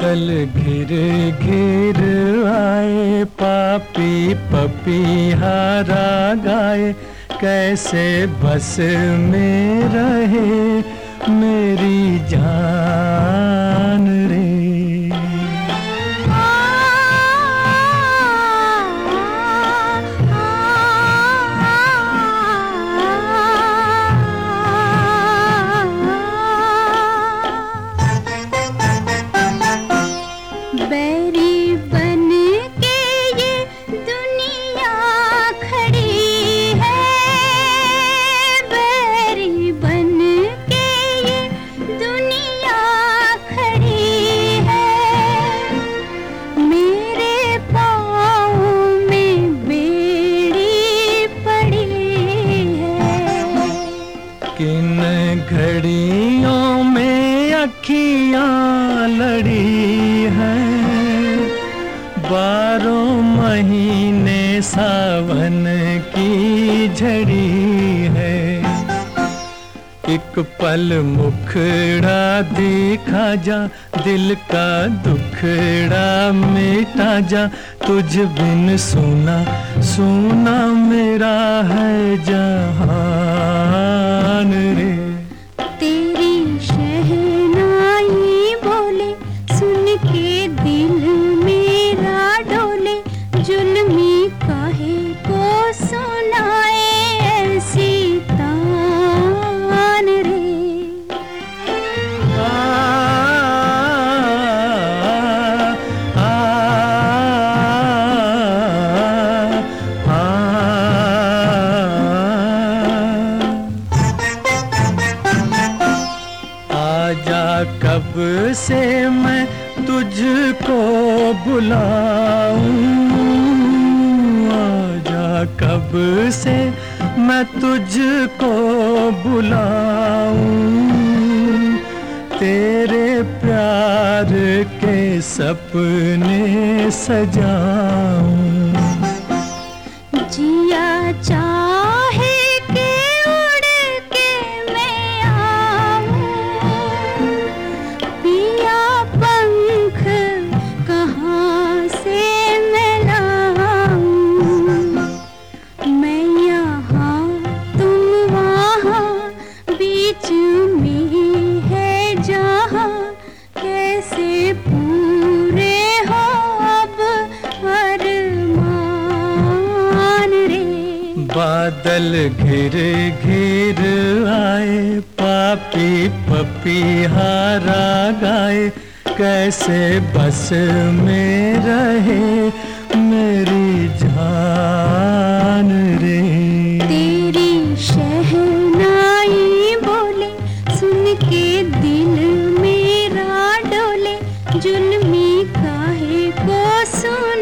बादल घिर घिर आए, पापी पपीहारा गाए, कैसे बस में रहे मेरी जान रे। बैरी बन के ये दुनिया खड़ी है, बैरी बन के ये दुनिया खड़ी है, मेरे पाँव में बेड़ी पड़ी है। किन घड़ियों में अखियाँ लड़ी हैं, 12 महीने सावन की झड़ी है। एक पल मुखड़ा दिखा जा, दिल का दुखड़ा मिटा जा, तुझ बिन सुना सुना मेरा है जहान रे। तेरी शहनाई बोले सुन के दिल मेरा डोले, जुल्मी काहे को सुनाए ऐसी तान रे। आजा कब से मैं तुझको बुलाऊं, आजा कब से मैं तुझको बुलाऊं, तेरे प्यार के सपने सजाऊं। जिया चाहे के उड़ के मैं आऊं, पिया पंख कहाँ से मैं लाऊं, मैं यहाँ तुम वहाँ बीच में है जहाँ, कैसे पूरे हो अब अरमान रे। बादल घिर घिर आए, पापी पपीहारा गाए, कैसे बस में रहे मेरी जान रे। तेरी शहनाई बोले सुन के दिल मेरा डोले, जुल्मी काहे को सुन